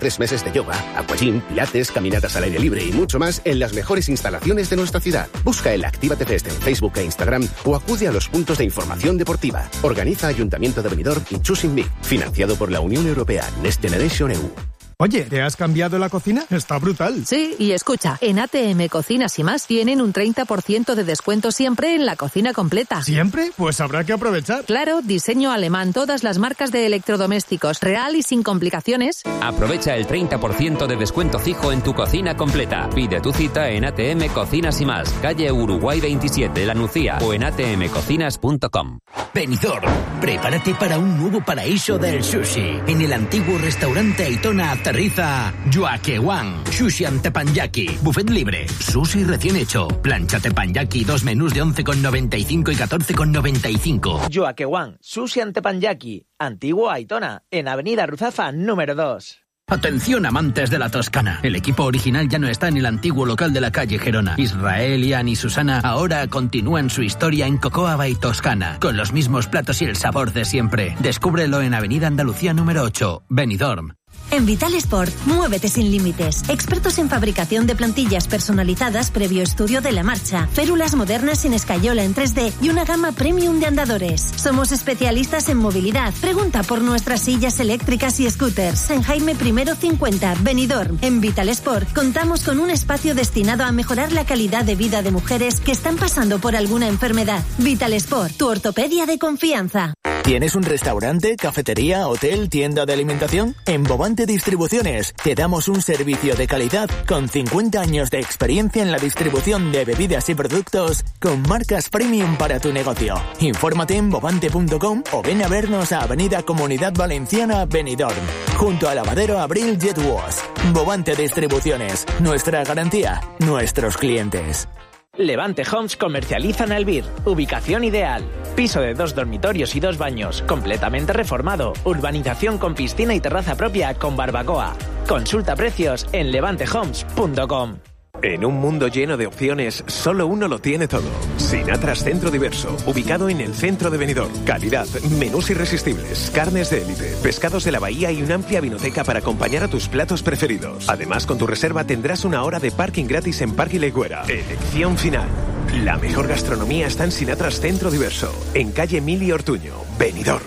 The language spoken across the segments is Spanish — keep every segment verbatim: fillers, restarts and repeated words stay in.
tres meses de yoga, aquagym, pilates, caminatas al aire libre y mucho más en las mejores instalaciones de nuestra ciudad. Busca el Actívate Fest en Facebook e Instagram o acude a los puntos de información deportiva. Organiza Ayuntamiento de Benidorm y Choosing Me, financiado por la Unión Europea Next Generation E U. Oye, ¿te has cambiado la cocina? Está brutal. Sí, y escucha, en A T M Cocinas y Más tienen un treinta por ciento de descuento siempre en la cocina completa. ¿Siempre? Pues habrá que aprovechar. Claro, diseño alemán, todas las marcas de electrodomésticos, real y sin complicaciones. Aprovecha el treinta por ciento de descuento fijo en tu cocina completa. Pide tu cita en A T M Cocinas y Más, calle Uruguay veintisiete, La Nucía, o en a t m cocinas punto com. Benidorm, prepárate para un nuevo paraíso del sushi. En el antiguo restaurante Aitona aterriza Joaquewan, sushi ante teppanyaki, buffet libre, sushi recién hecho, plancha teppanyaki, dos menús de once con noventa y cinco y catorce con noventa y cinco. Joaquewan, sushi ante teppanyaki, antiguo Aitona, en Avenida Ruzafa número dos. Atención, amantes de la Toscana. El equipo original ya no está en el antiguo local de la calle Gerona. Israel, Ian y Susana ahora continúan su historia en Cocoa Bay Toscana, con los mismos platos y el sabor de siempre. Descúbrelo en Avenida Andalucía número ocho, Benidorm. En Vital Sport, muévete sin límites. Expertos en fabricación de plantillas personalizadas previo estudio de la marcha, férulas modernas sin escayola en tres D y una gama premium de andadores. Somos especialistas en movilidad. Pregunta por nuestras sillas eléctricas y scooters. En Jaime Primero cincuenta, Benidorm. En Vital Sport contamos con un espacio destinado a mejorar la calidad de vida de mujeres que están pasando por alguna enfermedad. Vital Sport, tu ortopedia de confianza. ¿Tienes un restaurante, cafetería, hotel, tienda de alimentación? En Bovante Distribuciones te damos un servicio de calidad con cincuenta años de experiencia en la distribución de bebidas y productos con marcas premium para tu negocio. Infórmate en bovante punto com o ven a vernos a Avenida Comunidad Valenciana, Benidorm, junto al lavadero Abril Jet Wash. Bovante Distribuciones, nuestra garantía, nuestros clientes. Levante Homes comercializa en Albir. Ubicación ideal. Piso de dos dormitorios y dos baños, completamente reformado. Urbanización con piscina y terraza propia con barbacoa. Consulta precios en levante homes punto com. En un mundo lleno de opciones, solo uno lo tiene todo. Sinatras Centro Diverso, ubicado en el centro de Benidorm. Calidad, menús irresistibles, carnes de élite, pescados de la bahía y una amplia vinoteca para acompañar a tus platos preferidos. Además, con tu reserva tendrás una hora de parking gratis en Parque Legüera. Elección final. La mejor gastronomía está en Sinatras Centro Diverso, en calle Mili Ortuño, Benidorm.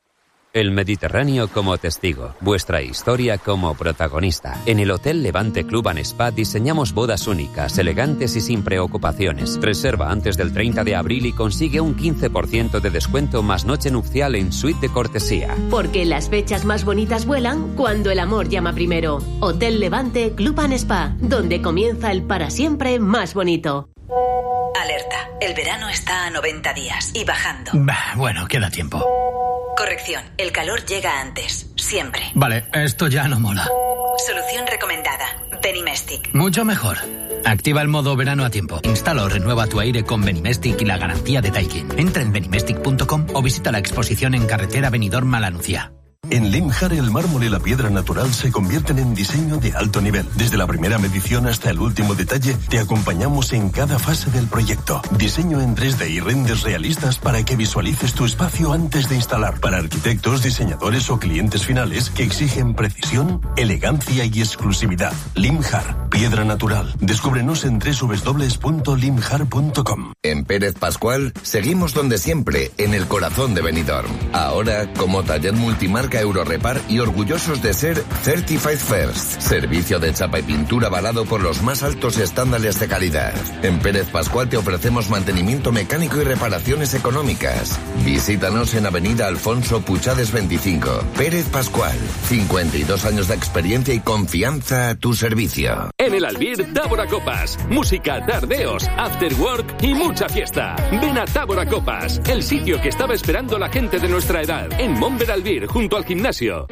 El Mediterráneo como testigo, vuestra historia como protagonista. En el Hotel Levante Club and Spa diseñamos bodas únicas, elegantes y sin preocupaciones. Reserva antes del treinta de abril y consigue un quince por ciento de descuento más noche nupcial en suite de cortesía. Porque las fechas más bonitas vuelan cuando el amor llama primero. Hotel Levante Club and Spa, donde comienza el para siempre más bonito. Alerta, el verano está a noventa días y bajando. Bah, bueno, queda tiempo. Corrección, el calor llega antes, siempre. Vale, esto ya no mola. Solución recomendada, Benimestic. Mucho mejor. Activa el modo verano a tiempo. Instala o renueva tu aire con Benimestic y la garantía de Daikin. Entra en benimestic punto com o visita la exposición en carretera Benidorm a La Nucía. En Limjar el mármol y la piedra natural se convierten en diseño de alto nivel. Desde la primera medición hasta el último detalle, te acompañamos en cada fase del proyecto. Diseño en tres D y renders realistas para que visualices tu espacio antes de instalar. Para arquitectos, diseñadores o clientes finales que exigen precisión, elegancia y exclusividad. Limjar, piedra natural. Descúbrenos en doble u doble u doble u punto limjar punto com. En Pérez Pascual seguimos donde siempre, en el corazón de Benidorm. Ahora como taller multimarca Eurorepar y orgullosos de ser Certified First, servicio de chapa y pintura avalado por los más altos estándares de calidad. En Pérez Pascual te ofrecemos mantenimiento mecánico y reparaciones económicas. Visítanos en Avenida Alfonso Puchades veinticinco. Pérez Pascual, cincuenta y dos años de experiencia y confianza a tu servicio. En el Albir, Tábora Copas, música, tardeos, after work y mucha fiesta. Ven a Tábora Copas, el sitio que estaba esperando la gente de nuestra edad, en Monver Albir, junto al gimnasio.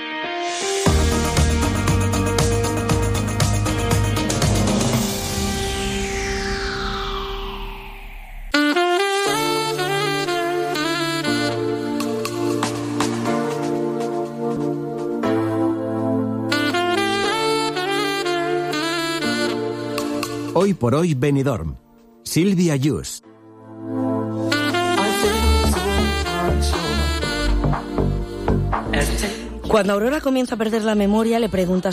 Hoy por hoy Benidorm. Silvia Yus. Cuando Aurora comienza a perder la memoria, le pregunta